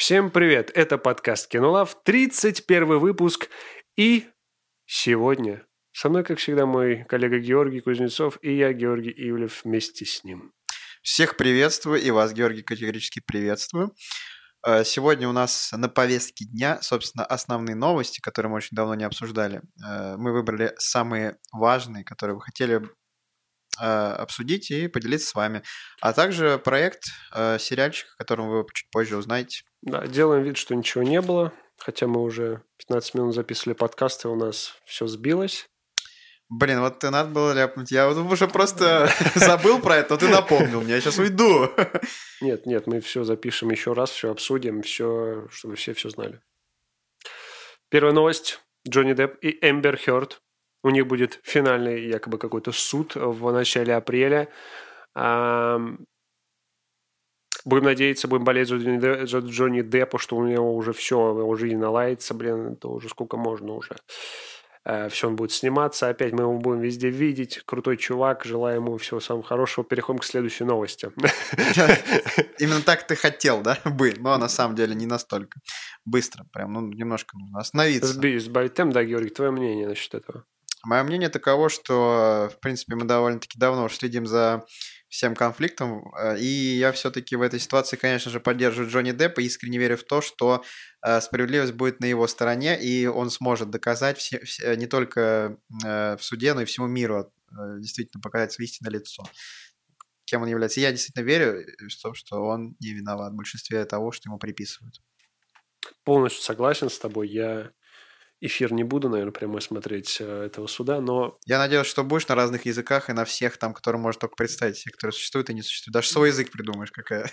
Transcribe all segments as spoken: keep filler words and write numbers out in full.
Всем привет! Это подкаст Кинолав, тридцать первый выпуск. И сегодня со мной, как всегда, мой коллега Георгий Кузнецов и я, Георгий Ивлев, вместе с ним. Всех приветствую, и вас, Георгий, категорически приветствую. Э, Сегодня у нас на повестке дня, собственно, основные новости, которые мы очень давно не обсуждали. Э, Мы выбрали самые важные, которые вы хотели э, обсудить и поделиться с вами. А также проект, э, сериальчик, о котором вы чуть позже узнаете. Да, делаем вид, что ничего не было, хотя мы уже пятнадцать минут записывали подкаст, и у нас все сбилось. Блин, вот ты надо было ляпнуть. Я вот уже просто забыл про это, но ты напомнил мне. Я сейчас уйду. Нет, нет, мы все запишем еще раз, все обсудим, все, чтобы все все знали. Первая новость. Джонни Депп и Эмбер Хёрд. У них будет финальный якобы какой-то суд в начале апреля. Ам, Будем надеяться, будем болеть за Джонни, Де- за Джонни Деппа, что у него уже все, его жизнь наладится, блин, это уже сколько можно уже. Все, он будет сниматься, опять мы его будем везде видеть. Крутой чувак, желаю ему всего самого хорошего. Переходим к следующей новости. Именно так ты хотел, да, бы, но на самом деле не настолько быстро, прям, ну, немножко нужно остановиться. Сби- Сбавить темп, да, Георгий, твое мнение насчет этого? Мое мнение таково, что, в принципе, мы довольно-таки давно уже следим за всем конфликтом, э, и я все-таки в этой ситуации, конечно же, поддерживаю Джонни Деппа, искренне верю в то, что э, справедливость будет на его стороне, и он сможет доказать все- все- не только э, в суде, но и всему миру, э, действительно показать свое истинное лицо, кем он является. И я действительно верю в то, что он не виноват в большинстве того, что ему приписывают. Полностью согласен с тобой. Я эфир не буду, наверное, прямо смотреть э, этого суда, но Я надеюсь, что будешь на разных языках и на всех там, которые можешь только представить, все, которые существуют и не существуют. Даже свой язык придумаешь, какая.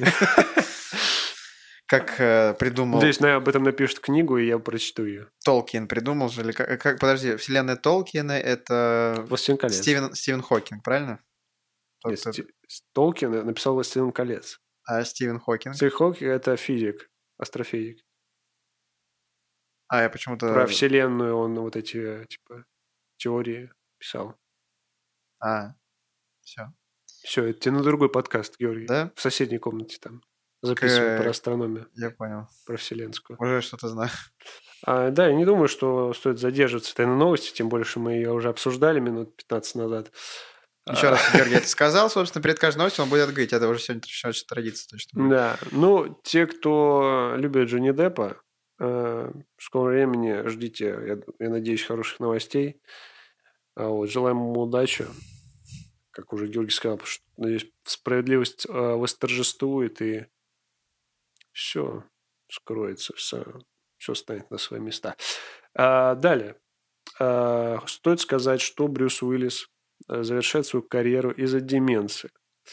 Как э, придумал надеюсь, на- об этом напишут книгу, и я прочту ее. Толкин, придумал же, или как, как- подожди, вселенная Толкина — это «Властелин колец». Стивен, Стивен Хокинг, правильно? Тот, Нет, кто- Сти- Толкин написал «Властелин колец». А Стивен Хокинг? Стивен Хокинг – это физик, астрофизик. А, я Про почему-то... Вселенную он вот эти, э, типа, теории писал. А, все. Все, это тебе на другой подкаст, Георгий. Да? В соседней комнате там записывают К- про астрономию, Я понял. про вселенскую. Уже что-то знаю. А, да, я не думаю, что стоит задерживаться этой на новости, тем более, что мы ее уже обсуждали минут пятнадцать назад. Еще раз, Георгий это сказал, собственно, перед каждой новостью он будет говорить. Это уже сегодня начинается традиция. Точно будет. Да, ну, те, кто любит Джонни Деппа, э, в скором времени ждите, я, я надеюсь, хороших новостей. А вот, желаем ему удачи. Как уже Георгий сказал, потому что, надеюсь, справедливость э, восторжествует, и все скроется, все, все станет на свои места. А, далее. А, стоит сказать, что Брюс Уиллис э, завершает свою карьеру из-за деменции.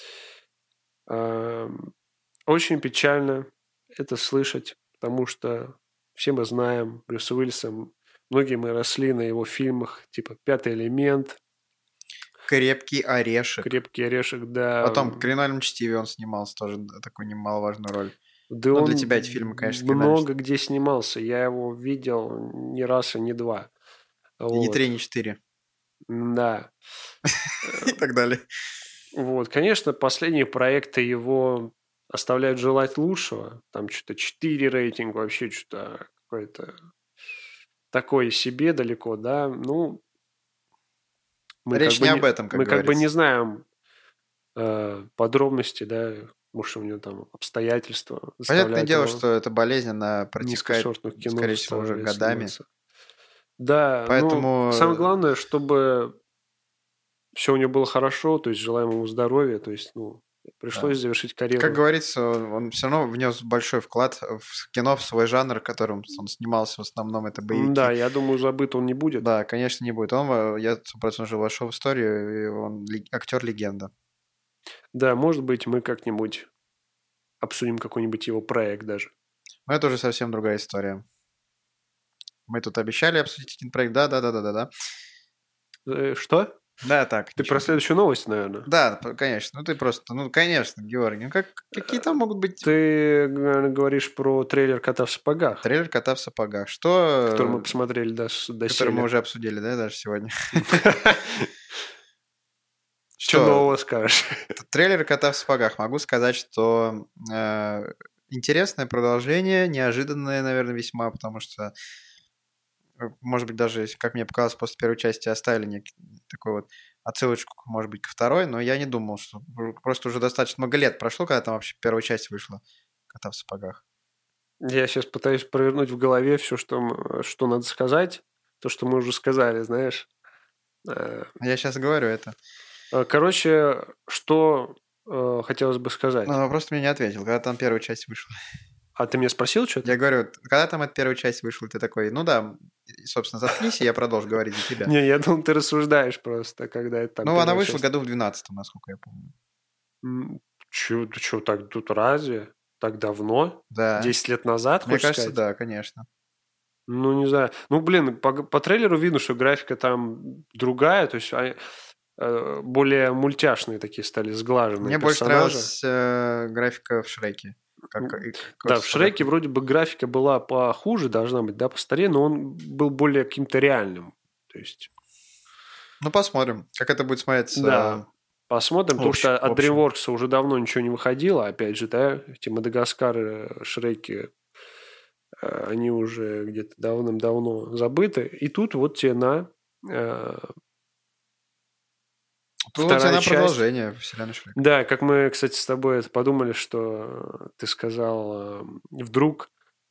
А, очень печально это слышать, потому что все мы знаем Брюса Уиллиса, многие мы росли на его фильмах, типа «Пятый элемент», Крепкий орешек. «Крепкий орешек», да. Потом в «Криминальном чтиве» он снимался, тоже такую немаловажную роль. Да Ну, он для тебя эти фильмы, конечно, «Криминальный много где снимался. Я его видел не раз и не два. чтив». Ни Вот. три, ни четыре. Да. И так далее. Вот. Конечно, последние проекты его оставляют желать лучшего. Там что-то четыре рейтинг, вообще что-то какое-то такое себе далеко, да. Ну, мы Речь как бы не об этом, как мы как бы не говорится. знаем э, подробности, да, может, у него там обстоятельства Понятное заставляют дело, его что это болезнь, она протекает, низкосортных кино скорее всего, уже заставляет годами. сниматься. Да, ну, Поэтому самое главное, чтобы все у него было хорошо, то есть желаем ему здоровья, то есть, ну, пришлось да. завершить Как карьеру. говорится, он, он все равно внес большой вклад в кино, в свой жанр, которым он снимался в основном, это боевики. Да, я думаю, забыт он не будет. Да, конечно, не будет. Он, во- я сто процентов же вошел в историю, и он ли- актер-легенда. Да, может быть, мы как-нибудь обсудим какой-нибудь его проект даже. Но это уже совсем другая история. Мы тут обещали обсудить один проект. Да, да, да, да, да, да. Э, Что? Да, так. Ты ничего. про следующую новость, наверное? Да, п- конечно. Ну ты просто, ну конечно, Георгий. Ну как, какие там могут быть Ты наверное, говоришь про трейлер «Кота в сапогах», трейлер «Кота в сапогах»? Что? который мы посмотрели до, до Который мы уже обсудили, да, даже сегодня. Что нового скажешь? Трейлер «Кота в сапогах». Могу сказать, что э, интересное продолжение, неожиданное, наверное, весьма, потому что, может быть, даже, как мне показалось, после первой части оставили некий такой вот отсылочку, может быть, ко второй, но я не думал, что просто уже достаточно много лет прошло, когда там вообще первая часть вышла, «Кота в сапогах». Я сейчас пытаюсь провернуть в голове все, что, что надо сказать, то, что мы уже сказали, знаешь. Я сейчас говорю это. Короче, что э, хотелось бы сказать. Но вопрос ты мне не ответил, когда там первая часть вышла. А ты меня спросил что-то? Я говорю, когда там эта первая часть вышла, ты такой, ну да, собственно, заткнись, и я продолжу говорить за тебя. Не, я думал, ты рассуждаешь просто, когда это там. Ну, она вышла году в двенадцатом, насколько я помню. Чё, ты что, так тут разве? Так давно? Да. Десять лет назад, Мне хочешь кажется, сказать? да, конечно. Ну, не знаю. Ну, блин, по, по трейлеру видно, что графика там другая, то есть а, э, более мультяшные такие стали, сглаженные Мне персонажи. больше нравилась э, графика в Шреке. Как, да, в Шреке вроде бы графика была похуже, должна быть, да, постарее, но он был более каким-то реальным. То есть... Ну, посмотрим, как это будет смотреться. Да, посмотрим, потому что от DreamWorks уже давно ничего не выходило, опять же, да, эти Мадагаскары, Шреки, они уже где-то давным-давно забыты. И тут вот тебе на... Тут вот на продолжение вселенной Шрека. Да, как мы, кстати, с тобой это подумали, что ты сказал, вдруг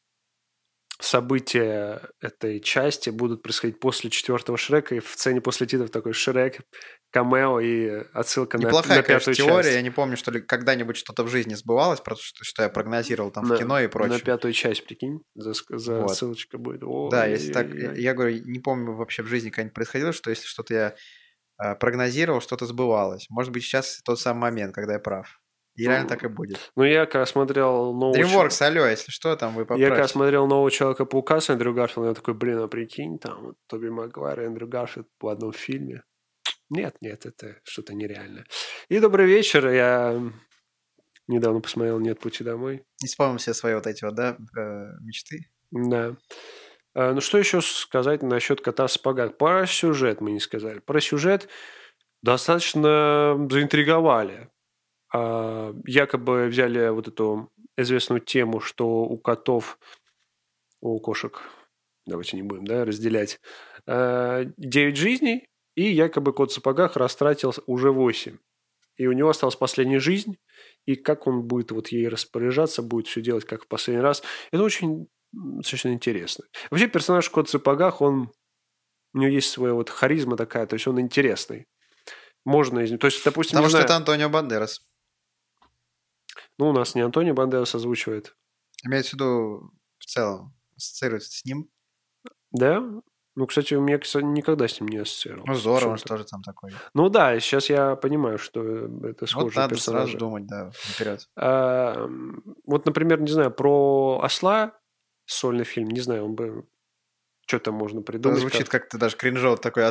события этой части будут происходить после четвертого Шрека, и в сцене после титров такой Шрек, камео и отсылка Неплохая, на, на пятую конечно, теория. часть. Я не помню, что ли когда-нибудь что-то в жизни сбывалось, просто что, что я прогнозировал там на, в кино и прочее. На пятую часть, прикинь, за, за вот. Ссылочка будет. О, да, если так, я, я говорю, не помню вообще в жизни когда-нибудь происходило, что если что-то я э, прогнозировал, что-то сбывалось. Может быть, сейчас тот самый момент, когда я прав. И реально ну, так и будет. Ну, я когда смотрел нового... DreamWorks, алло, если что, там вы поправьте. Я когда смотрел нового Человека-паука с Эндрю Гарфилдом, я такой, блин, а прикинь, там вот Тоби Магуайр и Эндрю Гарфилд в одном фильме. Нет, нет, это что-то нереальное. И добрый вечер, я недавно посмотрел «Нет пути домой». И вспомнил все свои вот эти вот, да, мечты. Да. Ну, что еще сказать насчет «Кота в сапогах»? Про сюжет мы не сказали. Про сюжет достаточно заинтриговали. Якобы взяли вот эту известную тему, что у котов, у кошек, давайте не будем, да, разделять, девять жизней, и якобы кот в сапогах растратил уже восемь. И у него осталась последняя жизнь, и как он будет вот ей распоряжаться, будет все делать как в последний раз. Это очень достаточно интересно. Вообще персонаж кот в сапогах, он, у него есть своя вот харизма такая, то есть он интересный. Можно из него, то есть, допустим, Потому не что знаю, это Антонио Бандерас. Ну, у нас не Антонио Бандерас озвучивает. Имеется в виду, в целом, ассоциируется с ним. Да? Ну, кстати, у меня, кстати, никогда с ним не ассоциировался. Ну, здорово, он же тоже там такой. Ну да, сейчас я понимаю, что это схожие вот надо персонажи. сразу думать, да, наперед. А, вот, например, не знаю, про осла сольный фильм, не знаю, он бы... Что там можно придумать? Это звучит как-то даже кринжово такой.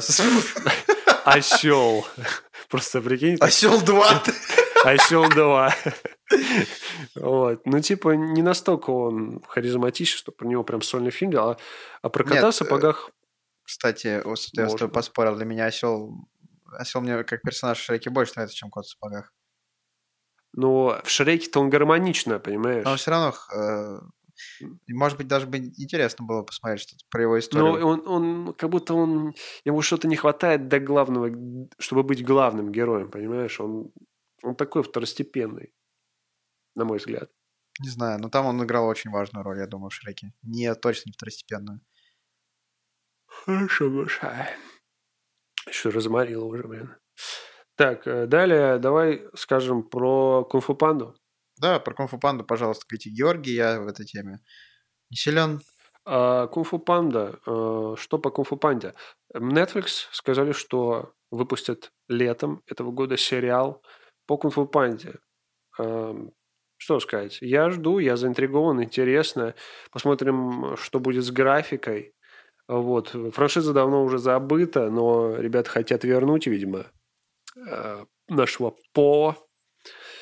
Осел. Просто прикинь. Осел два. Осел два. Вот. Ну, типа, не настолько он харизматичен, что про него прям сольный фильм делал, а про кота в сапогах... Кстати, вот я с тобой поспорил, для меня осел... Осел мне как персонаж в Шреке больше нравится, чем кот в сапогах. Ну, в Шреке-то он гармонично, понимаешь? Но все равно... Может быть, даже бы интересно было посмотреть что-то про его историю. Ну, он, он, как будто он, ему что-то не хватает до главного, чтобы быть главным героем, понимаешь? Он, он такой второстепенный, на мой взгляд. Не знаю, но там он играл очень важную роль, я думаю, в Шреке. Не, точно не второстепенную. Хорошо, Маша. Что разморило уже, блин. Так, далее давай скажем про Кунг-фу Панду. Да, про Кунг-фу Панду, пожалуйста, говорите, Георгий, я в этой теме не силен. А, Кунг-фу Панда. А, что по Кунг-фу Панде? Netflix сказали, что выпустят летом этого года сериал по Кунг-фу Панде. А, что сказать? Я жду, я заинтригован, интересно. Посмотрим, что будет с графикой. Вот. Франшиза давно уже забыта, но ребята хотят вернуть, видимо, нашего По.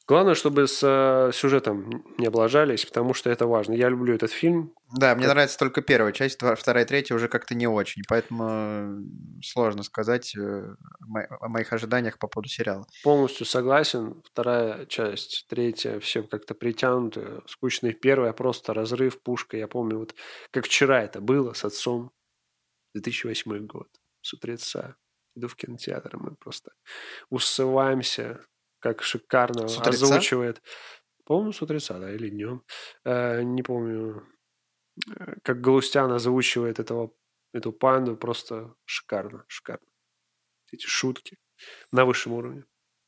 Главное, чтобы с э, сюжетом не облажались, потому что это важно. Я люблю этот фильм. Да, мне Как... нравится только первая часть, тва- вторая, третья уже как-то не очень, поэтому э, сложно сказать э, о мо- о моих ожиданиях по поводу сериала. Полностью согласен. Вторая часть, третья, все как-то притянуты. Скучные первая, просто разрыв, пушка. Я помню, вот как вчера это было с отцом. две тысячи восьмой год. С утреца. Иду в кинотеатр, и мы просто усываемся, как С шикарно утреца? озвучивает. По-моему, с утреца, да, или днем. Э, не помню, э, как Галустян озвучивает этого, эту панду. Просто шикарно, шикарно. Эти шутки на высшем уровне.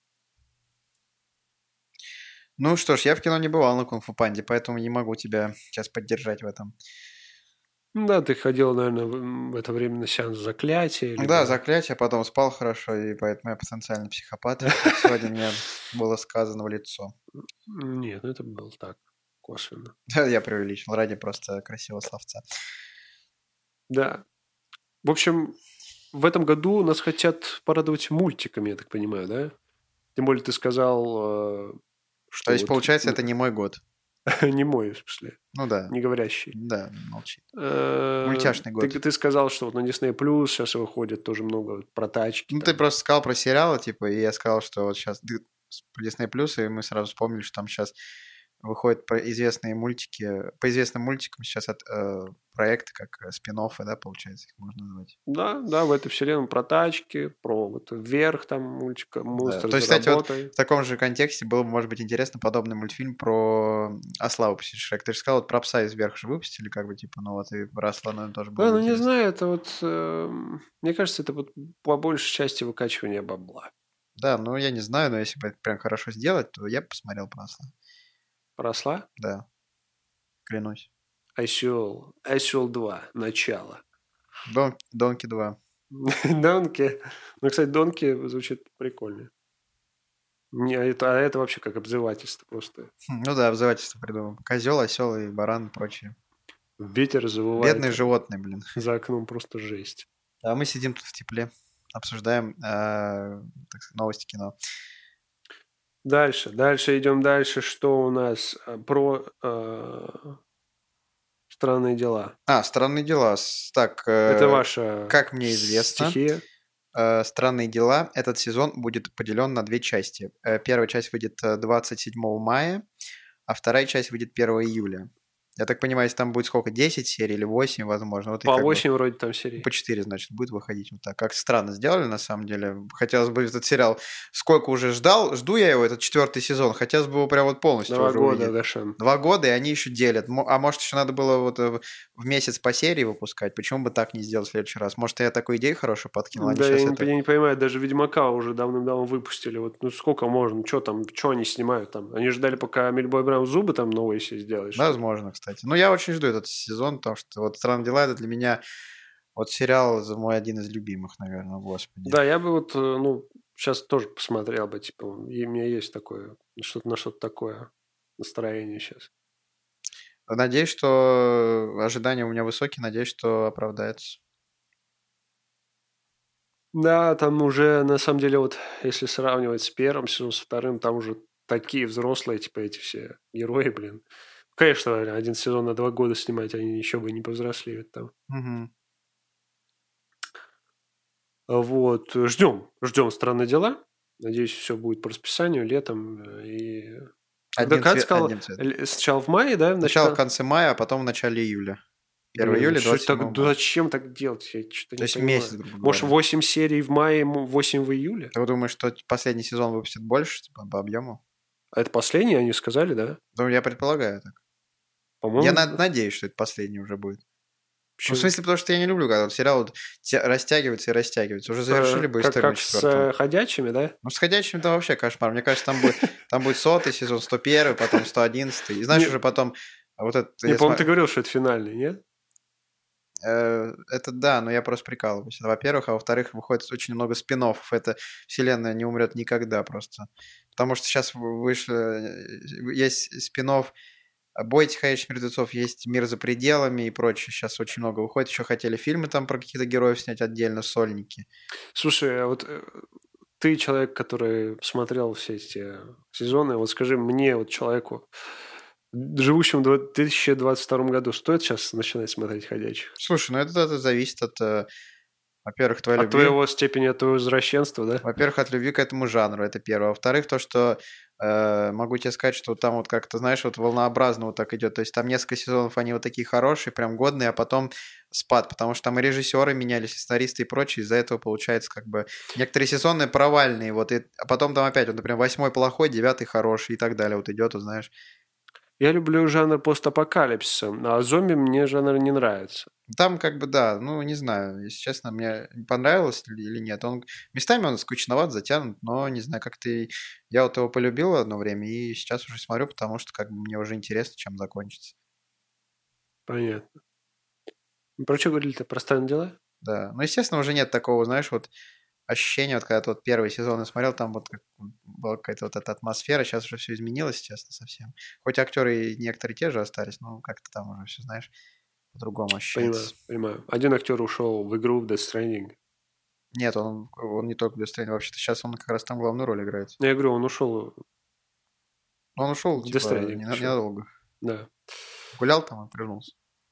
Ну что ж, я в кино не бывал на Кунг-фу Панде, поэтому не могу тебя сейчас поддержать в этом. Ну да, ты ходил, наверное, в в это время на сеанс заклятия, Да, либо... заклятие, потом спал хорошо, и поэтому я потенциальный психопат, как сегодня мне было сказано в лицо. Нет, ну это было так, косвенно. Да, я преувеличил, ради просто красивого словца. Да. В общем, в этом году нас хотят порадовать мультиками, я так понимаю, да? Тем более ты сказал, э, То что есть, вот... получается, н- это не мой год. Не мой, в смысле, Ну да, не говорящий. да, молчи. Э, Мультяшный Ты, год. ты сказал, что вот на Disney Plus сейчас выходит тоже много про тачки Ну, ты там. просто сказал про сериалы, типа, и я сказал, что вот сейчас про Disney+, Plus, и мы сразу вспомнили, что там сейчас выходят про известные мультики, по известным мультикам сейчас от э, проекты, как э, спин-оффы, да, получается, их можно назвать. Да, да, в этой вселенной про тачки, про вот вверх там мультика, Да. монстр То есть, за кстати, вот работой. в таком же контексте было бы, может быть, интересно подобный мультфильм про осла выпустить Шрек. Ты же сказал, вот про пса из вверх же выпустили, как бы, типа, ну вот и про осла, наверное, тоже было Да, бы ну не интересно. знаю, это вот, эм, мне кажется, это вот по большей части выкачивание бабла. Да, ну я не знаю, но если бы это прям хорошо сделать, то я бы посмотрел про осла. Просла? Да, клянусь. Осел, Осел два, начало. Дон, Донки два. Донки. Ну, кстати, Донки звучит прикольно. Не, а это, а это вообще как обзывательство просто. Хм, ну да, обзывательство придумал. Козел, осел и баран и прочее. Ветер Бедные завывает животные, блин. за окном, просто жесть. А мы сидим тут в тепле, обсуждаем э, так сказать, новости кино. Дальше, дальше идем дальше. Что у нас э, про э, странные дела? А, странные дела. С- Так, Это э, ваша как мне известно, стихия. э, странные дела. Этот сезон будет поделен на две части. Э, первая часть выйдет э, двадцать седьмого мая, а вторая часть выйдет первого июля. Я так понимаю, если там будет сколько, десять серий или восемь, возможно. Вот и По как бы восемь вроде там серий. по четыре, значит, будет выходить вот так. Как странно сделали, на самом деле. Хотелось бы этот сериал... Сколько уже ждал, жду я его, этот четвертый сезон. Хотелось бы его прям вот полностью Два уже года, увидеть. Гашан. Два года, и они еще делят. Мо- А может, еще надо было вот э, в месяц по серии выпускать? Почему бы так не сделать в следующий раз? Может, я такую идею хорошую подкинул? Они Да, я сейчас не, это... я не понимаю, даже Ведьмака уже давным-давно выпустили. Вот, ну сколько можно? Что там, что они снимают там? Они ждали, пока Мильбой Браун зубы там новые себе сделает, что ли? Возможно, кстати. Но я очень жду этот сезон, потому что вот «Странные дела» — это для меня вот сериал за мой один из любимых, наверное, господи. Да, я бы вот, э, ну, сейчас тоже посмотрел бы, типа, и у меня есть такое, что-то на что-то такое настроение сейчас. Надеюсь, что ожидания у меня высокие, надеюсь, что оправдается. Да, там уже, на самом деле, вот, если сравнивать с первым сезоном, с вторым, там уже такие взрослые, типа, эти все герои, блин. Конечно, один сезон на два года снимать, они еще бы не повзрослеют там. Мгм. Вот, ждем, ждем «Странные дела». Надеюсь, все будет по расписанию летом. э, И когда Одним, Кат цве- сказал, одним цветом. л- сначала в мае, да, Сначала в значит, конце мая, а потом в начале июля. первого блин, июля, что двадцать так, седьмого да мая. зачем так делать? Я что-то То не есть понимаю. месяц, грубо Может, говоря. восемь серий в мае, м, восемь в июле? Ты думаешь, что последний сезон выпустит больше, типа, по объему? А это последний, они сказали, да? Ну, я предполагаю так. Я По-моему, на- да. надеюсь, что это последний уже будет. Ну, в Почему? смысле, потому что я не люблю, когда вот сериал вот те- растягивается и растягивается. Уже С, завершили э, бы как, историю на как с четвертом. э, ходячими, да? Ну, с «Ходячими» там вообще кошмар. Мне кажется, там будет, там будет сотый сезон, сто первый, потом сто одиннадцатый. И знаешь, Не, уже потом вот это... не Я по-моему, ты сма- говорил, что это финальный, нет? э, это да, но я просто прикалываюсь. Это, во-первых, а во-вторых, выходит очень много спин-оффов. Эта вселенная не умрет никогда просто. Потому что сейчас вышли... э, Есть спин-офф «Бойтесь ходячих мертвецов», есть «Мир за пределами» и прочее. Сейчас очень много выходит. Еще хотели фильмы там про каких-то героев снять отдельно, сольники. Слушай, а вот э, ты человек, который смотрел все эти сезоны, вот скажи мне, вот человеку, живущему в две тысячи двадцать втором году, стоит сейчас начинать смотреть «Ходячих»? Слушай, ну это, это зависит от, э, во-первых, твоей От любви. твоего степени, от твоего извращенства, да? Во-первых, от любви к этому жанру, это первое. Во-вторых, то, что э, могу тебе сказать, что там вот как-то, знаешь, вот волнообразно вот так идет. То есть там несколько сезонов, они вот такие хорошие, прям годные, а потом спад, потому что там и режиссеры менялись, и сценаристы и прочее, из-за этого получается как бы некоторые сезоны провальные, вот, и, а потом там опять, вот, например, восьмой плохой, девятый хороший и так далее, вот идет, вот, знаешь. Я люблю жанр постапокалипсиса, а зомби мне жанр не нравится. Там как бы, да, ну, не знаю, если честно, мне понравилось ли- или нет. Он местами он скучноват, затянут, но, не знаю, как ты... Я вот его полюбил одно время, и сейчас уже смотрю, потому что как бы мне уже интересно, чем закончится. Понятно. Про что говорили-то? Про «Странные дела»? Да, ну, естественно, уже нет такого, знаешь, вот ощущения, вот когда ты вот первый сезон я смотрел, там вот как была какая-то вот эта атмосфера, сейчас уже все изменилось, честно, совсем. Хоть актеры и некоторые те же остались, но как-то там уже все, знаешь, по-другому Понимаю, ощущается. понимаю. Один актер ушел в игру в Death Stranding. Нет, он, он не только Death Stranding, вообще-то сейчас он как раз там главную роль играет. Я говорю, он ушел Он ушел, в Death типа, Stranding. нена- Всё. ненадолго. Да. Гулял там и вернулся.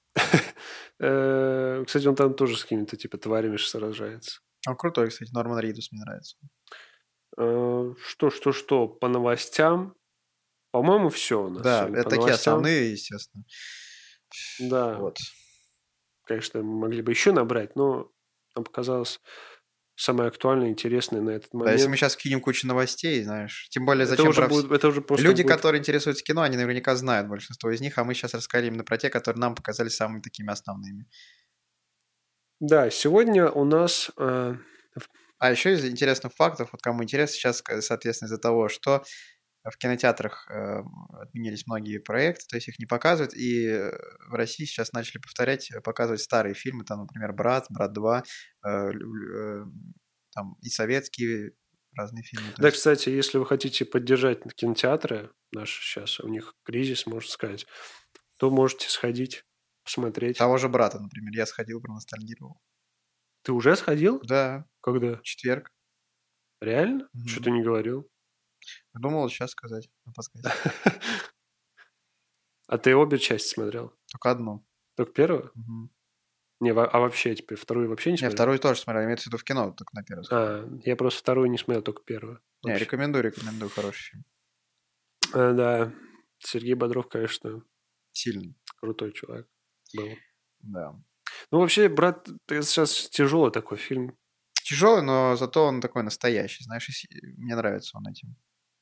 Э, Кстати, он там тоже с какими-то типа тварями сражается. Он крутой, кстати, Норман Ридус мне нравится. Э, Что, что, что? По новостям? По-моему, все у нас Да, сегодня. это По такие новостям. основные, естественно. Да, Вот. конечно, мы могли бы еще набрать, но нам показалось самое актуальное, интересное на этот Да, если мы момент. сейчас кинем кучу новостей, знаешь, тем более Это зачем уже про вс- будет, это уже просто Люди, будет. которые интересуются кино, они наверняка знают большинство из них, а мы сейчас рассказали именно про те, которые нам показались самыми такими основными. Да, сегодня у нас э, А еще из интересных фактов, вот кому интересно, сейчас, э, соответственно, из-за того, что в кинотеатрах э, отменились многие проекты, то есть их не показывают, и э, в России сейчас начали повторять, э, показывать старые фильмы, там, например, «Брат», «Брат два», э, лю- э, там и советские разные фильмы. То Да, есть кстати, если вы хотите поддержать кинотеатры наши сейчас, у них кризис, можно сказать, то можете сходить, посмотреть. того же «Брата», например, я сходил, проностальгировал. Ты уже сходил? Да, Когда? в четверг. Реально? Мгм. Что ты не говорил? Думал сейчас сказать на подкасте. А ты обе части смотрел? Только одну. Только первую? Мгм. Не, во- а вообще теперь вторую вообще не Не, смотрел? вторую тоже смотрел, имеется в виду в кино, только на первую сходил. А, я просто вторую не смотрел, только первую. Не, Вообще. рекомендую, рекомендую, хороший фильм. А, да, Сергей Бодров, конечно, Сильный, крутой чувак был. да. Ну, вообще, брат, это сейчас тяжелый такой фильм. Тяжелый, но зато он такой настоящий, знаешь, и с- мне нравится он этим.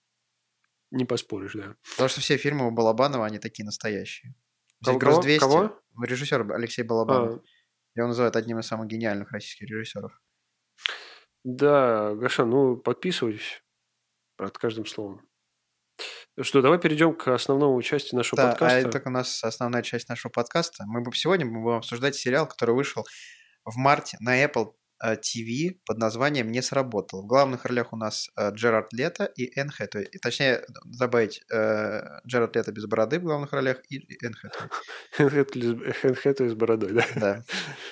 Не поспоришь, да. Потому что все фильмы у Балабанова, они такие настоящие. Взять Кого? «Груз Кого? двести», Кого? режиссер Алексей Балабанов. А, Его называют одним из самых гениальных российских режиссеров. да, Гаша, ну, подписывайтесь, брат, каждым словом. Ну что, давай перейдем к основному части нашего Да, а подкаста. это у нас основная часть нашего подкаста. Мы бы сегодня мы будем обсуждать сериал, который вышел в марте на Apple э, ти ви под названием «Не сработало». В главных ролях у нас э, Джерард Лето и Энн Хэтэуэй. И, точнее, добавить э, Джерард Лето без бороды в главных ролях и Энн Хэтэуэй. Хэнхэтту с бородой, да? Да.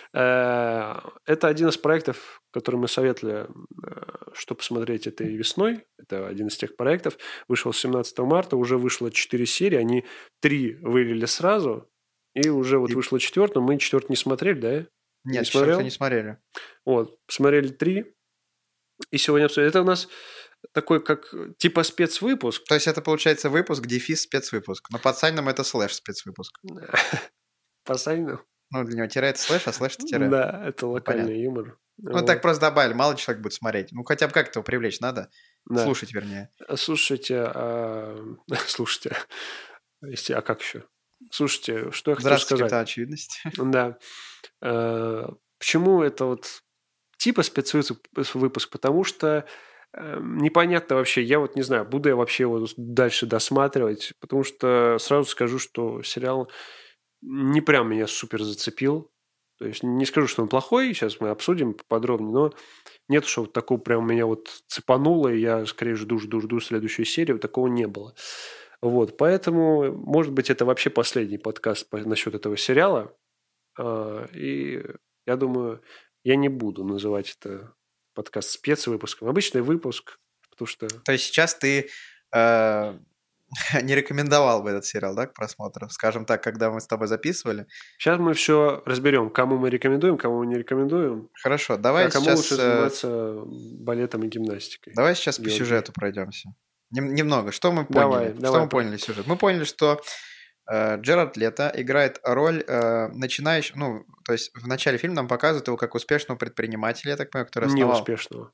Э, Это один из проектов, который мы советовали, э, что посмотреть этой весной. Это один из тех проектов. Вышел семнадцатого марта, уже вышло четыре серии. Они три вылили сразу. И уже вот И- вышло четвертая. Мы четвертую не смотрели, да? Нет, Не четвертую смотрел? не смотрели. Вот, посмотрели три. И сегодня обсудим. Это у нас такой, как типа спецвыпуск. То есть это получается выпуск, дефис, спецвыпуск. Но под Саниным это слэш спецвыпуск. По Санину. Ну, для него тире это слэш, а слэш это тире. Да, это локальный понятно. юмор. Ну, Вот. так просто добавили, мало человек будет смотреть. Ну, хотя бы как этого привлечь надо. Да. Слушать, вернее. Слушайте, а... слушайте, если, а как еще? Слушайте, что я хочу Здравствуйте, сказать. капитан очевидность. Да. Э, Почему это вот типа спецвыпуск? Потому что э, непонятно вообще, я вот не знаю, буду я вообще его дальше досматривать, потому что сразу скажу, что сериал не прям меня супер зацепил. То есть не скажу, что он плохой, сейчас мы обсудим подробнее, но нет, что вот такого прям меня вот цепануло, и я скорее жду, жду, жду следующую серию, такого не было. Вот, поэтому, может быть, это вообще последний подкаст по- насчет этого сериала, А, и я думаю, я не буду называть это подкаст спецвыпуском. Обычный выпуск, потому что... То есть сейчас ты э, не рекомендовал бы этот сериал, да, к просмотру? Скажем так, когда мы с тобой записывали. Сейчас мы все разберем, кому мы рекомендуем, кому мы не рекомендуем. Хорошо, давай а кому сейчас... лучше заниматься балетом и гимнастикой. Давай сейчас Георгий. по сюжету пройдемся. Нем- немного. Что мы Давай, поняли? давай, Что мы поняли сюжет? Мы поняли, что э, Джерард Лето играет роль э, начинающего... Ну, то есть в начале фильма нам показывают его как успешного предпринимателя, я так понимаю, который основал... Неуспешного.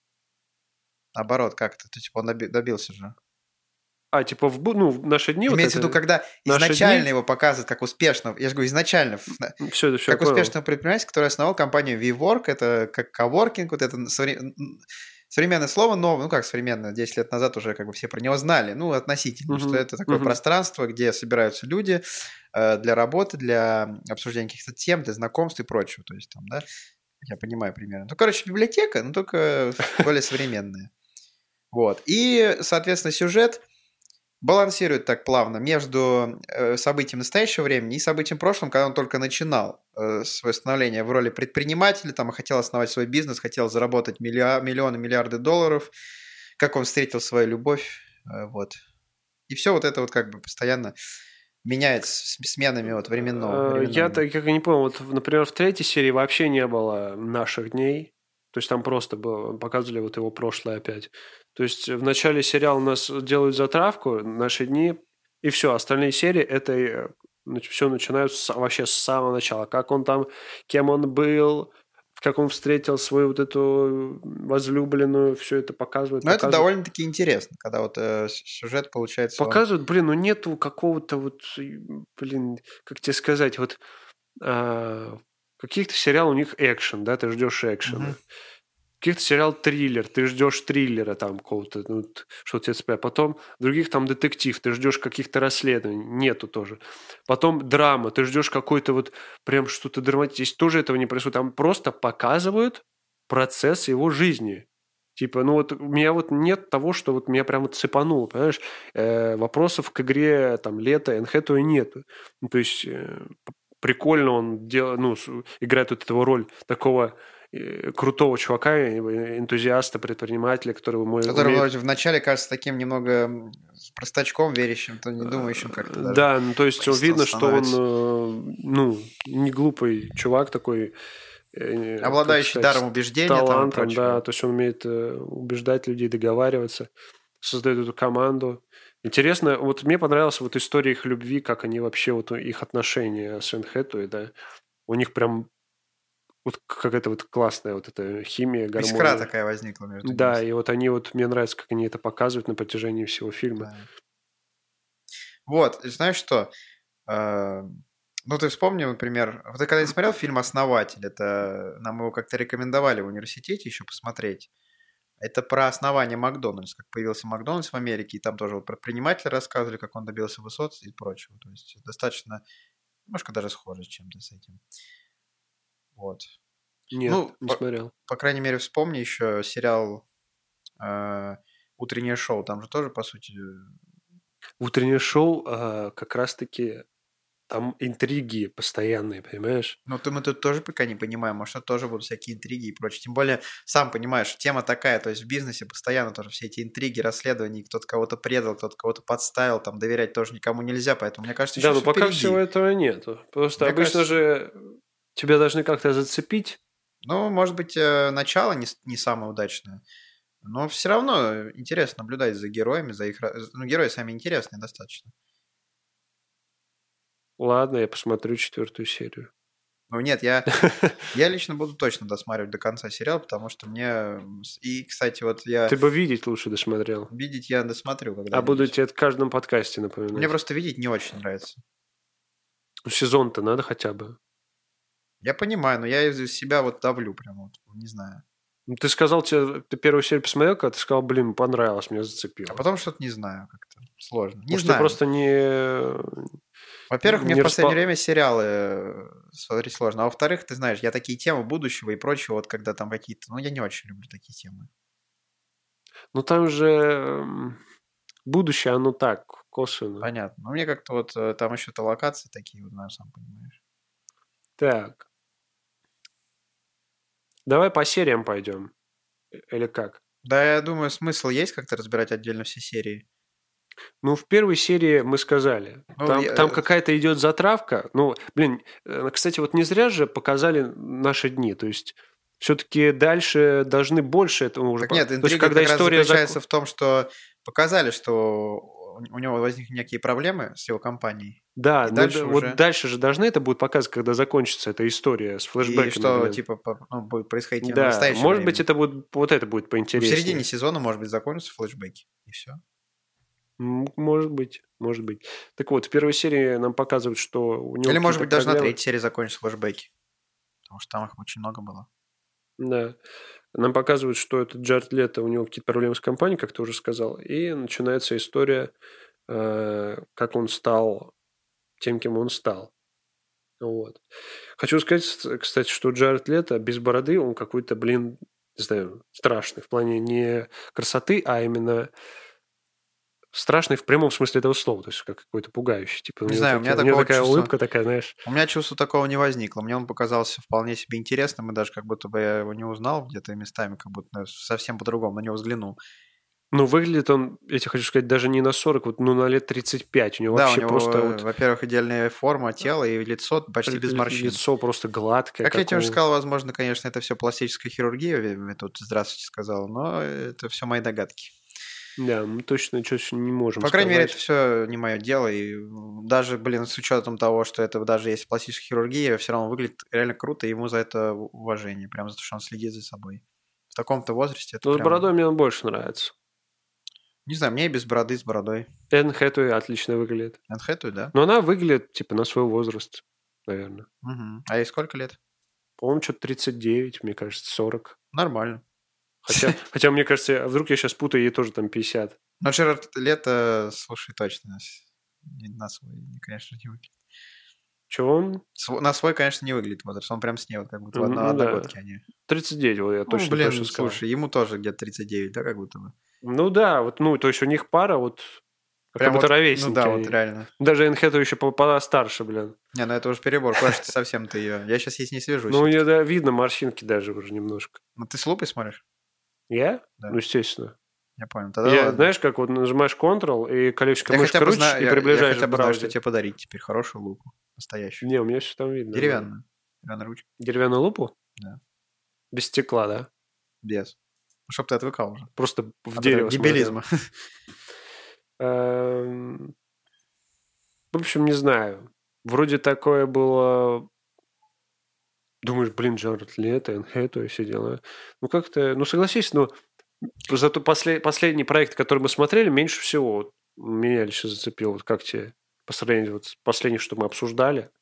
Наоборот, как-то. То, типа, он доби- добился же. А, типа, в, бу- ну, в наши дни... Имеется вот в виду, когда наши изначально дни... его показывают как успешного... Я же говорю, изначально... Все это все как успешного предпринимателя, который основал компанию WeWork, это как коворкинг, вот это совре- современное слово, новое, ну как современное, десять лет назад уже как бы все про него знали, ну относительно, Мгм, что это такое мгм. пространство, где собираются люди э, для работы, для обсуждения каких-то тем, для знакомств и прочего, то есть там, да, я понимаю примерно. Ну, короче, библиотека, но только более современная. Вот. И, соответственно, сюжет балансирует так плавно между э, событием настоящего времени и событием прошлого, когда он только начинал э, свое становление в роли предпринимателя, там, хотел основать свой бизнес, хотел заработать миллиа- миллионы, миллиарды долларов, как он встретил свою любовь, э, вот. И все вот это вот как бы постоянно меняется с сменами вот временного. Э, Я так как и не понял, вот, например, в третьей серии вообще не было наших дней, то есть там просто было, показывали вот его прошлое опять. То есть в начале сериала у нас делают затравку, наши дни, и все, остальные серии это все начинают с- вообще с самого начала. Как он там, кем он был, как он встретил свою вот эту возлюбленную, все это показывают. Но это показывают. довольно-таки интересно, когда вот э, с- сюжет получается... он- Показывают, блин, ну нету какого-то вот, и, блин, как тебе сказать, вот а, каких-то сериалов у них экшен, да, ты ждешь экшена. Мгм. Каких-то сериал триллер, ты ждешь триллера там какого-то, ну, т- что тебе цепляет. Потом других там детектив, ты ждешь каких-то расследований, нету тоже. Потом драма, ты ждешь какой-то вот прям что-то драматическое. Здесь тоже этого не происходит. Там просто показывают процесс его жизни. Типа, ну вот у меня вот нет того, что вот меня прям вот цепануло, понимаешь? Э, вопросов к игре там лето, Энн Хэтэуэй нету. Ну, то есть э, п- прикольно он дел, ну, с- играет вот эту роль такого э, крутого чувака, э, энтузиаста, предпринимателя, который мой, Который умеет... вроде вначале кажется таким немного м, простачком, верящим, то не думающим как-то даже. Да, ну то есть Быстро видно, что он, становится. э, ну, не глупый чувак такой, э, как Обладающий сказать, даром убеждения там и талантом, прочего. да, то есть он умеет э, убеждать людей, договариваться, создает эту команду. Интересно, вот мне понравилась вот история их любви, как они вообще, вот их отношения с Энн Хэтэуэй, да, у них прям вот какая-то вот классная вот эта химия, Искра гармония. такая возникла между Да, ними. и вот они вот, мне нравится, как они это показывают на протяжении всего фильма. Да. Вот, и знаешь что? Э, Ну, ты вспомни, например, вот ты когда смотрел фильм «Основатель», это нам его как-то рекомендовали в университете еще посмотреть. Это про основание Макдональдс, как появился Макдональдс в Америке, и там тоже вот предприниматели рассказывали, как он добился высот и прочего. То есть достаточно, немножко даже схоже с чем-то с этим. Вот. Нет, Ну, не по, смотрел. по крайней мере, вспомни еще сериал э, «Утреннее шоу». Там же тоже, по сути... Утреннее шоу а, как раз-таки там интриги постоянные, понимаешь? Ну, ты, мы тут тоже пока не понимаем, может, это тоже будут всякие интриги и прочее. Тем более, сам понимаешь, тема такая, то есть в бизнесе постоянно тоже все эти интриги, расследования, кто-то кого-то предал, кто-то кого-то подставил, там доверять тоже никому нельзя, поэтому, мне кажется, еще Да, но всё пока впереди. всего этого нету. Просто Мне обычно кажется- же тебя должны как-то зацепить. Ну, может быть, э, начало не, с- не самое удачное, но все равно интересно наблюдать за героями, за их... ра- Ну, герои сами интересные достаточно. Ладно, я посмотрю четвертую серию. Ну, нет, я, я лично буду точно досматривать до конца сериал, потому что мне... м, с- И, кстати, вот я... Ты бы видеть лучше досмотрел. Видеть я досмотрю когда А буду тебе это в каждом подкасте напоминать. Мне просто видеть не очень нравится. Сезон-то надо хотя бы. Я понимаю, но я из себя вот давлю прям вот, не знаю. Ну, ты сказал, тебе, ты первую серию посмотрел, когда ты сказал, блин, понравилось, меня зацепило. А потом что-то не знаю как-то. Сложно. Не Может, знаю. ты просто не... Во-первых, мне не в последнее распа- время сериалы э, смотреть сложно. А во-вторых, ты знаешь, я такие темы будущего и прочего, вот когда там какие-то... Ну, я не очень люблю такие темы. Ну, там же м, будущее, оно так, косвенно. Понятно. Но мне как-то вот э, там еще-то локации такие, вот, наверное, сам понимаешь. Так. Давай по сериям пойдем. Или как? Да, я думаю, смысл есть как-то разбирать отдельно все серии. Ну, в первой серии мы сказали, Ну, там, там я- какая-то идет затравка. Ну, блин, э, кстати, вот не зря же показали наши дни. То есть, все-таки дальше должны больше этого уже... Так по- нет, То есть, интрига когда как раз история... заключается зак- в том, что показали, что у него возникли некие проблемы с его компанией, Да, и ну да, дальше вот уже... дальше же должны это будет показывать, когда закончится эта история с И флешбэками, что, блин. типа, по- ну, будет происходить именно в Да, настоящее может быть, время. это будет, вот это будет Ну, в середине поинтереснее. сезона, может быть, закончатся флешбеки, и все. М, Может быть, может быть. Так вот, в первой серии нам показывают, что у него Или, может какие-то быть, даже на проблемы. третьей серии закончатся флешбеки, потому что там их очень много было. Да. Нам показывают, что этот Джаред Лето, у него какие-то проблемы с компанией, как ты уже сказал, и начинается история, э, как он стал тем, кем он стал. Вот. Хочу сказать, с- кстати, что Джаред Лето без бороды, он какой-то, блин, не знаю, страшный в плане не красоты, а именно страшный в прямом смысле этого слова, то есть как какой-то пугающий. Типа у Не него, знаю, у меня такие- у него такого такая чувства... улыбка такая, знаешь. У меня чувства такого не возникло. Мне он показался вполне себе интересным, и даже как будто бы я его не узнал где-то местами, как будто ну, совсем по-другому на него взглянул. Ну, выглядит он, я тебе хочу сказать, даже не на сорок, вот, ну, на лет тридцать пять. У него Да, у вообще него, просто э, вот во-первых, идеальная форма тела и лицо почти без л- морщин. лицо просто гладкое. Как я тебе уже у- сказал, возможно, конечно, это все пластическая хирургия, я мне тут здравствуйте сказал, но это все мои догадки. Да, мы точно что не можем По крайней мере, это сказать. все не мое дело, и м, даже, блин, с учетом того, что это даже есть пластическая хирургия, все равно выглядит реально круто, и ему за это у- уважение, прям за то, что он следит за собой. В таком-то возрасте это Но с прям... бородой мне он больше нравится. Не знаю, мне и без бороды, с бородой. Энн Хэтэуэй отлично выглядит. Энн Хэтэуэй, да? Но она выглядит, типа, на свой возраст, наверное. Мгм. А ей сколько лет? По-моему, что-то тридцать девять, мне кажется, сорок. Нормально. Хотя, хотя мне кажется, а вдруг я сейчас путаю, ей тоже там пятьдесят. Но Джерард Лето, слушай, точно, с- не- на свой, не, конечно, не выглядит. Чего он? Св- На свой, конечно, не выглядит возраст, он прям с ней, вот как будто в Ну одно- да. одногодки они. тридцать девять, вот я Ну, точно, блин, точно сказал. слушай, ему тоже где-то тридцать девять, да, как будто бы. Ну да, вот, ну, то есть у них пара, вот, как Прям будто вот, ровесники ну да, вот они. реально. Даже Энн Хэтэуэй еще по- постарше, блин. Не, ну это уже перебор, конечно, совсем ты ее. Я сейчас есть не свяжусь. Ну, у нее, да, видно морщинки даже уже немножко. Ну, ты с лупой смотришь? Я? Да. Ну, естественно. Я понял. Тогда Я, ладно. знаешь, как вот нажимаешь Ctrl и колесико Я мыши хотя бы крутишь знаю, и я, я приближаешь хотя к бы знаю, что браузеру. тебе подарить теперь хорошую лупу. Настоящую. Не, у меня все там видно. да. Деревянную. Деревянная ручка. Деревянную лупу? Да. Без стекла, да? Без. Ну, чтоб ты отвыкал уже. Просто в От этого дерево смотрел. дебилизма. Эм, В общем, не знаю. Вроде такое было... Думаешь, блин, Джаред Лето, Энн Хэтэуэй, все дела. Ну, как-то... Ну, согласись, но зато после- последний проект, который мы смотрели, меньше всего вот меня лично зацепил. Вот как тебе по сравнению вот с последним, что мы обсуждали?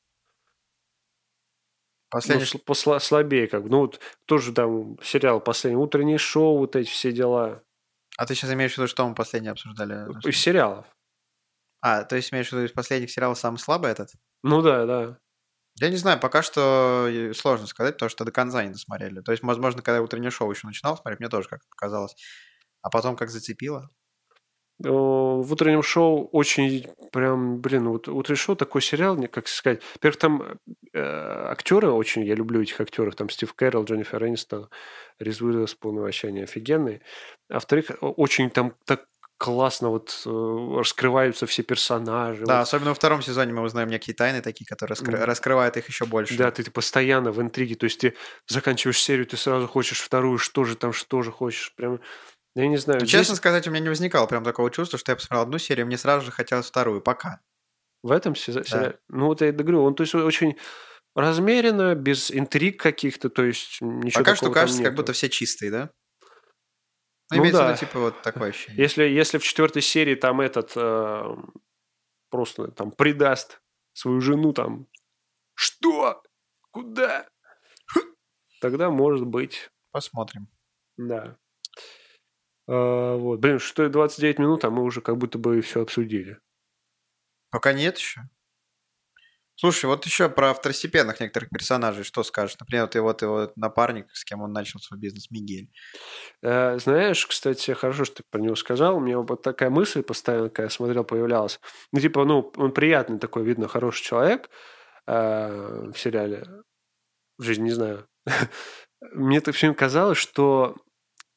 Ну, Последний... сл- посла- слабее как бы. Ну, вот тоже там сериал последний, утреннее шоу, вот эти все дела. А ты сейчас имеешь в виду, что мы последнее обсуждали? Из сериалов. А, то есть имеешь в виду из последних сериалов самый слабый этот? Ну да, да. Я не знаю, пока что э, сложно сказать, потому что до конца не досмотрели. То есть, возможно, когда я утреннее шоу еще начинал смотреть, мне тоже как-то показалось. А потом как зацепило. Э, В утреннем шоу очень прям, блин, вот утреннее шоу такой сериал, не- как сказать. Во-первых, там э, актеры очень, я люблю этих актеров, там Стив Кэрролл, Дженнифер Энистон, Риз Уизерспун, вообще они офигенные. А во-вторых, о- очень там так классно вот э, раскрываются все персонажи. Да, вот. особенно во втором сезоне мы узнаем некие тайны такие, которые раскры- М. раскрывают их еще больше. Да, ты, ты постоянно в интриге, то есть ты заканчиваешь серию, ты сразу хочешь вторую, что же там, что же хочешь, прям, я не знаю. Но, здесь- честно сказать, у меня не возникало прям такого чувства, что я посмотрел одну серию, мне сразу же хотелось вторую. Пока. В этом се- сериале? Ну, вот я и говорю, он то есть очень размеренно, без интриг каких-то, то есть ничего Пока что такого там кажется, как нету. будто все чистые, да? Ну, Ну имеется в да. виду, типа, вот такое ощущение. Если, если в четвертой серии там этот э, просто там предаст свою жену там, что? Куда? Тогда может быть, Посмотрим. да. А, вот, блин, что двадцать девять минут, а мы уже как будто бы все обсудили. Пока нет еще. Слушай, вот еще про второстепенных некоторых персонажей что скажешь? Например, вот его, вот его напарник, с кем он начал свой бизнес, Мигель. Э, Знаешь, кстати, хорошо, что ты про него сказал. У меня вот такая мысль постоянно, когда я смотрел, появлялась. Ну, типа, ну, он приятный такой, видно, хороший человек э, в сериале. В жизни не знаю. Мне так всем казалось, что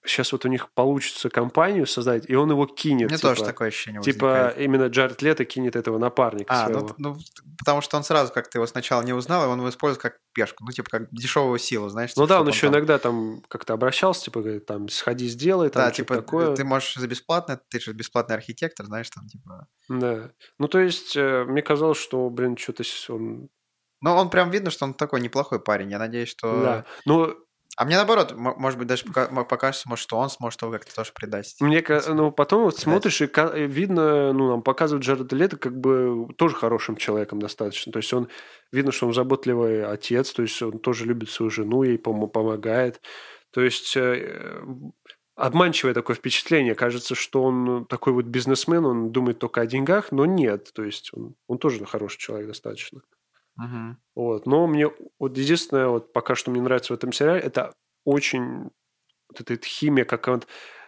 сейчас вот у них получится компанию создать, и он его кинет. Мне типа, тоже такое ощущение Типа возникает. именно Джаред Лето кинет этого напарника А, ну, своего. ну, потому что он сразу как-то его сначала не узнал, и он его использует как пешку, ну, типа, как дешевую силу, знаешь, Ну типа, да, чтоб он еще там... иногда там как-то обращался, типа, говорит, там, сходи, сделай, там, Да, что-то типа, такое. ты можешь за бесплатно, ты же бесплатный архитектор, знаешь, там, типа... Да. Ну, то есть, э, мне казалось, что, блин, что-то он... Ну, он прям видно, что он такой неплохой парень. Я надеюсь, что... Да. Ну, А мне наоборот, м- может быть, даже пока- м- покажется, может, что он сможет его как-то тоже предать. мне, ка- ну, потом вот Предать. смотришь, и ка- и видно, ну, нам показывают Джареда Лето как бы тоже хорошим человеком достаточно. То есть он, видно, что он заботливый отец, то есть он тоже любит свою жену, ей пом- помогает. То есть э, обманчивое такое впечатление. Кажется, что он такой вот бизнесмен, он думает только о деньгах, но нет. То есть он, он тоже хороший человек достаточно. Мгм. Вот. Но мне вот единственное, вот пока что мне нравится в этом сериале, это очень вот эта вот химия, как вот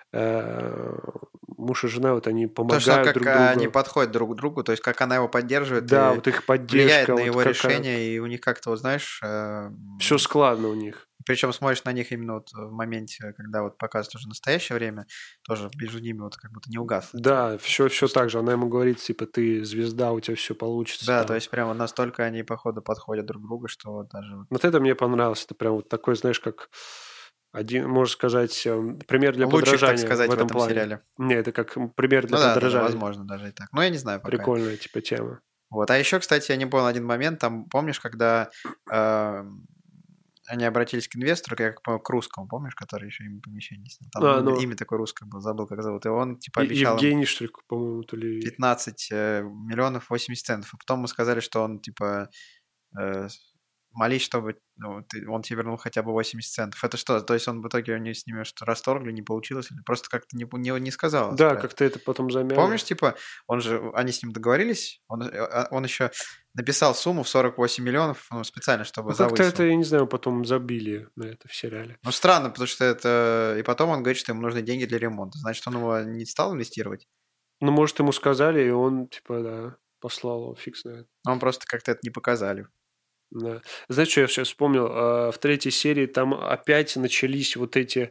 э, муж и жена, вот они То, что помогают как друг а, они другу. подходят друг к другу, то есть как она его поддерживает Да, и вот их влияет поддержка, на вот его какая решения, и у них как-то, вот знаешь, э, все складно у них. причем смотришь на них именно вот в моменте, когда вот показывают уже настоящее время, тоже между ними вот как будто не угасло это Да, все, все чувство. так же. Она ему говорит, типа, ты звезда, у тебя все получится Да, то там. есть прямо настолько они, походу, подходят друг к другу, что вот даже вот Вот это мне понравилось. Это прям вот такой, знаешь, как один, можно сказать, эм, пример для лучик, так подражания в сказать, в этом этом плане. сериале. Не, это как пример для Ну да, да, подражания. возможно, даже и так. Но я не знаю пока. Прикольная, типа, тема. Вот. А еще, кстати, я не понял один момент. Там, помнишь, когда э, они обратились к инвестору, как по к русскому, помнишь, который еще им помещение снял? Там А, имя, ну, имя такое русское было, забыл, как зовут. И он, типа, Е- обещал им Евгений, что ли, по-моему, то ли... пятнадцать э, миллионов восемьдесят центов. А потом мы сказали, что он, типа, э, молись, чтобы ну, ты- он тебе вернул хотя бы восемьдесят центов. Это что? То есть он в итоге они с ними что, расторгли, не получилось? Или просто как-то не, не, не сказалось Да, про это? как-то это потом замяли. Помнишь, типа, он же, они с ним договорились, он, э, а, он еще написал сумму в сорок восемь миллионов, ну, специально, чтобы Ну, как-то это, завысил. я не знаю, потом забили на это в сериале. Ну, странно, потому что это... И потом он говорит, что ему нужны деньги для ремонта. Значит, он его не стал инвестировать? Ну, может, ему сказали, и он, типа, да, послал его, фиг знает. Он просто как-то это не показали. Да. Знаешь, что я сейчас вспомнил? А, В третьей серии там опять начались вот эти...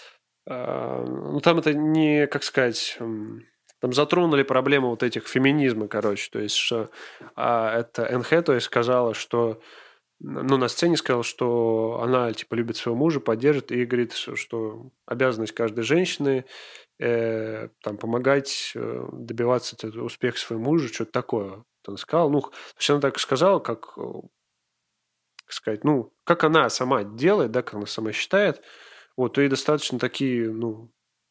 а, Ну, там это не, как сказать... м, Там затронули проблему вот этих феминизма, короче. То есть, что а, это Энн Хэтэуэй сказала, что... Ну, на сцене сказала, что она, типа, любит своего мужа, поддержит, и говорит, что что обязанность каждой женщины э, там, помогать э, добиваться этого успеха своему мужу, что-то такое. Вот она сказала. Ну, то есть она так сказала, как э, как сказать, ну, как она сама делает, да, как она сама считает, вот, то и достаточно такие, ну,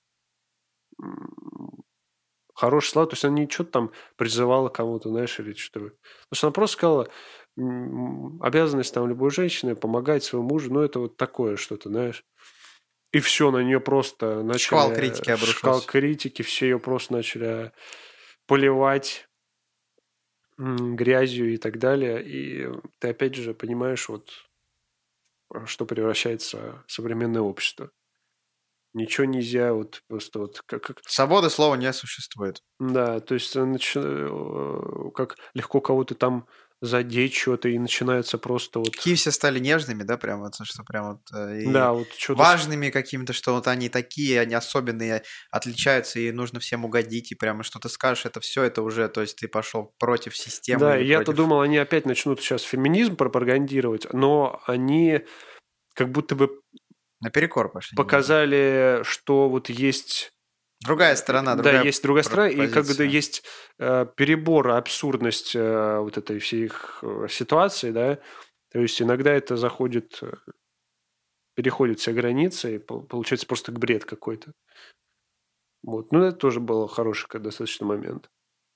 м, хорошие слова, то есть она не что-то там призывала кому-то, знаешь, или что-то. То есть она просто сказала, м, обязанность там любой женщины помогать своему мужу, ну, это вот такое что-то, знаешь. И все, на нее просто Шквал критики начали, шкал обрушился. критики, все ее просто начали поливать м, грязью и так далее. И ты опять же понимаешь, вот во что превращается современное общество. Ничего нельзя, вот просто вот как, как Свободы слова не существует. да, то есть э, начи- э, как легко кого-то там задеть что-то и начинается просто вот, Какие все стали нежными, да, прям вот, что прям вот э, и да, вот что-то, важными какими-то, что вот они такие, они особенные, отличаются, и нужно всем угодить, и прямо что ты скажешь, это все, это уже, то есть ты пошел против системы да, или и я-то против... думал, они опять начнут сейчас феминизм пропагандировать, но они как будто бы Наперекор пошли немного. показали, что вот есть Другая э, сторона, да, другая есть другая про- сторона, и когда позиция. есть э, перебор, абсурдность э, вот этой всей их э, ситуации, да, то есть иногда это заходит, э, переходит все границы, и пол- получается просто бред какой-то. Вот. Ну, это тоже был хороший как достаточно момент.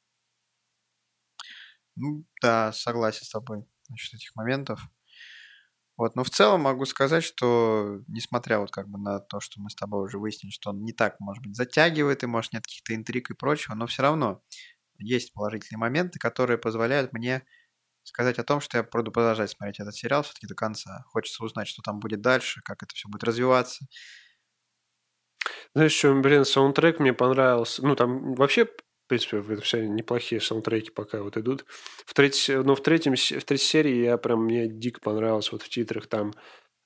Ну, да, согласен с тобой насчет этих моментов. Вот, но в целом могу сказать, что несмотря вот как бы на то, что мы с тобой уже выяснили, что он не так, может быть, затягивает, и, может, нет каких-то интриг и прочего, но все равно есть положительные моменты, которые позволяют мне сказать о том, что я буду продолжать смотреть этот сериал все-таки до конца. Хочется узнать, что там будет дальше, как это все будет развиваться. Знаешь, что, блин, саундтрек мне понравился. Ну, там вообще, в принципе, в этом все неплохие саундтреки пока вот идут. В третьей, но в, третьем, с- в третьей серии я прям, мне дико понравился вот в титрах там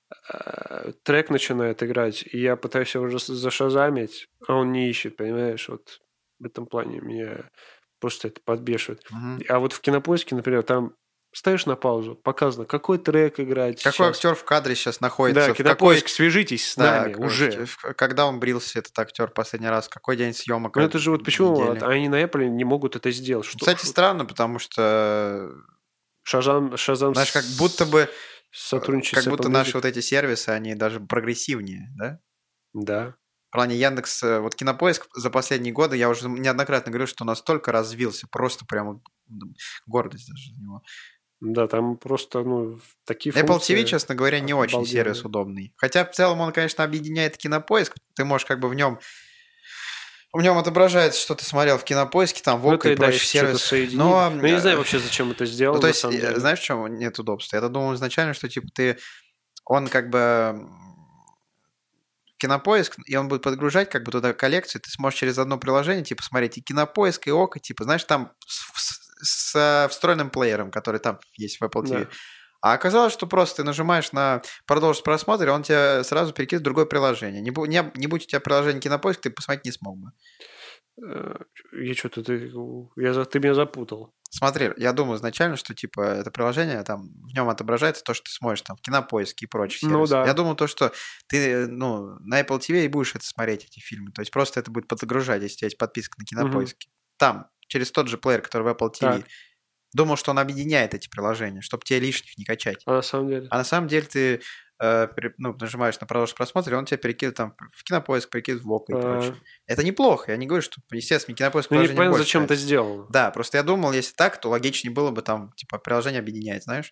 а, трек начинает играть, и я пытаюсь его уже с- зашазамить, а он не ищет, понимаешь? Вот в этом плане меня просто это подбешивает. Мгм. А вот в Кинопоиске, например, там ставишь на паузу, показано, какой трек играть Какой сейчас. актер в кадре сейчас Да, находится? В Кинопоиск, какой... свяжитесь с Да, нами к- в- уже. в- когда он брился, этот актер, последний раз? Какой день съемок Ну это же вот почему вот недели? они на Apple не могут это сделать? Что, Кстати, что- странно, потому что, Шазам, Шазам знаешь, как с- будто бы, э, сотрудничает как с Apple будто наши Music. вот эти сервисы, они даже прогрессивнее, да? Да. В плане Яндекс, э, вот Кинопоиск за последние годы, я уже неоднократно говорю, что настолько развился, просто прямо м, гордость даже за него. Да, там просто, ну, такие Apple функции ти ви, честно говоря, не очень сервис обалденные. удобный. Хотя в целом он, конечно, объединяет Кинопоиск. Ты можешь как бы в нем в нем отображается, что ты смотрел в Кинопоиске, там, в Ну, ОК это и и да, прочий если что-то сервис. соединить. Но, Ну, я не знаю э, вообще, зачем это ну, сделано, то на есть, самом э, деле. знаешь, в чем нет удобства? Я думал изначально, что, типа, ты... Он как бы м, Кинопоиск, и он будет подгружать как бы туда коллекцию, ты сможешь через одно приложение, типа, смотреть и Кинопоиск, и ОКО, типа, знаешь, там с, с- с, э, встроенным плеером, который там есть в Apple ти ви. Да. А оказалось, что просто ты нажимаешь на «Продолжить просмотр», и он тебя сразу перекидывает в другое приложение. Не, бу- не, не будь у тебя приложение Кинопоиск, ты посмотреть не смог бы. Э, Я что-то ты, я, за- ты меня запутал. Смотри, я думаю изначально, что типа это приложение, там в нем отображается то, что ты смотришь там в Кинопоиске и прочих Ну сервисах. Я да. думаю то, что ты ну, на Apple ти ви и будешь это смотреть, эти фильмы. То есть просто это будет подгружать, если у тебя есть подписка на Мгм. Кинопоиске. Там, через тот же плеер, который в Apple ти ви. Так. Думал, что он объединяет эти приложения, чтобы тебе лишних не качать. А на самом деле? А на самом деле ты э, пере- ну, нажимаешь на продолжить просмотр, и он тебя перекидывает там в Кинопоиск, перекидывает в ОКО и А, прочее. Это неплохо, я не говорю, что, естественно, Кинопоиск Ну, приложение непонятно, больше зачем это нравится. сделано. Да, просто я думал, если так, то логичнее было бы там, типа, приложение объединять, знаешь?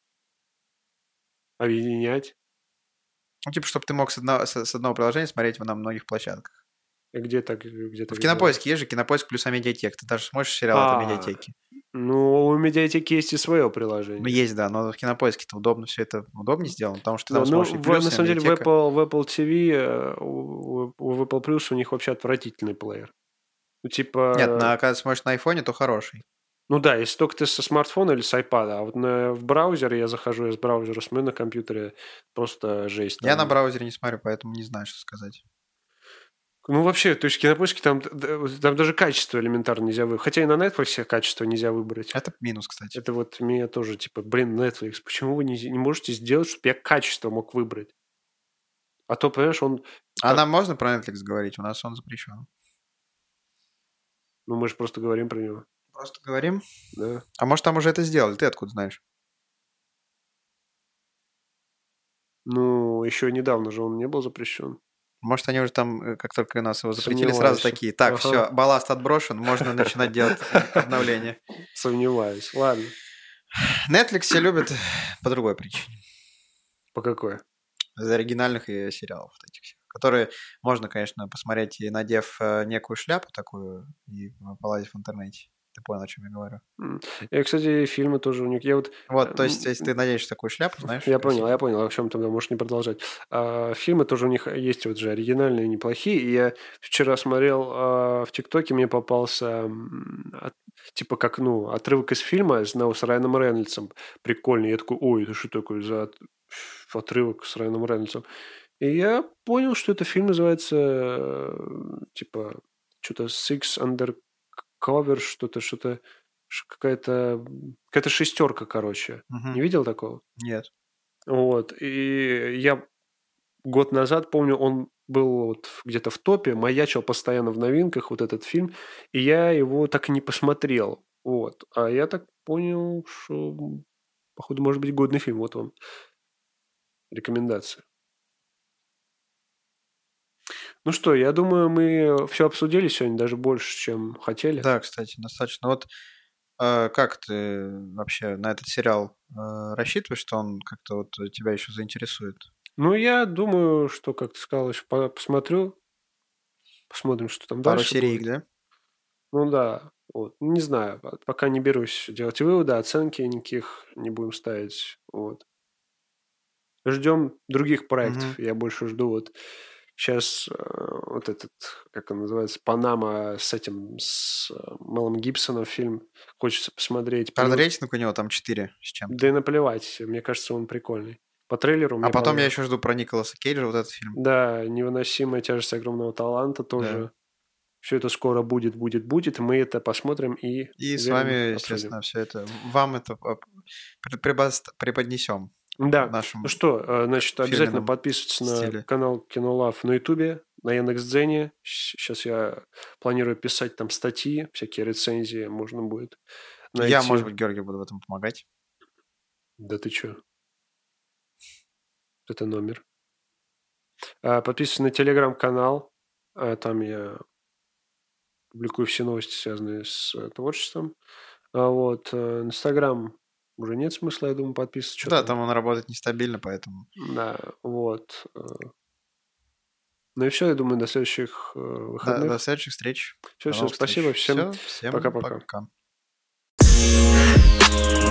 Объединять. Ну, типа, чтобы ты мог с одного, с, с одного приложения смотреть его на многих площадках. И Где так, где В так делают? Кинопоиске есть же Кинопоиск плюс Амедиатек. Ты даже смотришь сериал от А, Амедиатеки. ну, у медиатеки есть и свое Ну, приложение. есть, да, но в Кинопоиске-то удобно все это удобнее сделано, потому что ты Да, там ну, смотришь и в- плюс, на и самом деле в Амедиатека. Apple, в Apple ти ви, э, у, у- в Apple Plus у них вообще отвратительный плеер. Ну, типа, Нет, на, когда смотришь на айфоне, то хороший. ну да, если только ты со смартфона или с iPad, а вот на, в браузере я захожу из браузера, смотрю на компьютере, просто жесть. Я на Там. браузере не смотрю, поэтому не знаю, что сказать. Ну, вообще, то есть в Кинопоиске там, д- там даже качество элементарно нельзя выбрать. Хотя и на Netflix качество нельзя выбрать. Это минус, кстати. Это вот меня тоже, типа, блин, Netflix, почему вы не, не можете сделать, чтобы я качество мог выбрать? А то, понимаешь, он... А как- нам можно про Netflix говорить? У нас он запрещен. Ну, мы же просто говорим про него. Просто говорим. Да. А может, там уже это сделали? Ты откуда знаешь? Ну, еще недавно же он не был запрещен. Может, они уже там, э, как только нас его запретили, Сомневаюсь. сразу такие, так, Ага. все, балласт отброшен, можно начинать делать э, обновления. Сомневаюсь. Ладно. Netflix все любят по другой причине. По какой? Из оригинальных и сериалов вот этих всех. Которые можно, конечно, посмотреть и надев э, некую шляпу такую и полазить в интернете. Ты понял, о чем я говорю? М. Я, кстати, фильмы тоже у них... Я вот... Вот, то есть, м, если ты наденешь такую шляпу, знаешь... Я красивую. понял, я понял, о чем тогда, можешь не продолжать. А, фильмы тоже у них есть вот же оригинальные, неплохие. И я вчера смотрел а, в ТикТоке, мне попался м, от- типа как, ну, отрывок из фильма с, ну, с Райаном Рейнольдсом. Прикольный. Я такой, ой, это что такое за от- отрывок с Райаном Рейнольдсом? И я понял, что это фильм называется э, типа что-то Six Undercover, что-то, что-то, ш- какая-то какая-то шестерка, короче. Мгм. Не видел такого? Нет. Вот. И я год назад, помню, он был вот в- где-то в топе, маячил постоянно в новинках, вот этот фильм, и я его так и не посмотрел. Вот. А я так понял, что, м, походу, может быть, годный фильм. Вот вам рекомендация. Ну что, я думаю, мы все обсудили сегодня, даже больше, чем хотели. Да, кстати, достаточно. Вот э, как ты вообще на этот сериал э, рассчитываешь, что он как-то вот тебя еще заинтересует? Ну, я думаю, что, как ты сказал, еще по- посмотрю, посмотрим, что там Пару дальше серий, будет. да? Ну да, вот, не знаю, а пока не берусь делать выводы, оценки никаких не будем ставить, вот. Ждем других проектов, Мгм. я больше жду вот сейчас вот этот, как он называется, Панама с этим, с э, Мелом Гибсоном фильм, хочется посмотреть. Правда, Плюс- рейтинг у него там четыре с чем-то. Да и наплевать, мне кажется, он прикольный. По трейлеру мне А потом я понравилось. еще жду про Николаса Кейджа, вот этот фильм. Да, «Невыносимая тяжесть огромного таланта» тоже. Да. Все это скоро будет, будет, будет. Мы это посмотрим и, И с уверен, вами, обсудим. естественно, все это, вам это а, при- преподас- преподнесем в Да. нашем Ну что, э, значит, обязательно фирменном подписывайтесь на стиле. канал Кинолав на Ютубе, на Яндекс.Дзене. Сейчас я планирую писать там статьи, всякие рецензии можно будет найти. Я, может быть, Георгий, буду в этом помогать. Да ты чё? Это номер. А, Подписывайтесь на телеграм-канал. А, Там я публикую все новости, связанные с э, творчеством. А вот э, Инстаграм уже нет смысла, я думаю, подписываться. Что Да, там? там он работает нестабильно, поэтому... Да, вот. э. Ну и все, я думаю, до следующих э, До, выходных. до следующих встреч. Все, До все, новых спасибо встреч. всем. Все, всем Пока-пока. пока.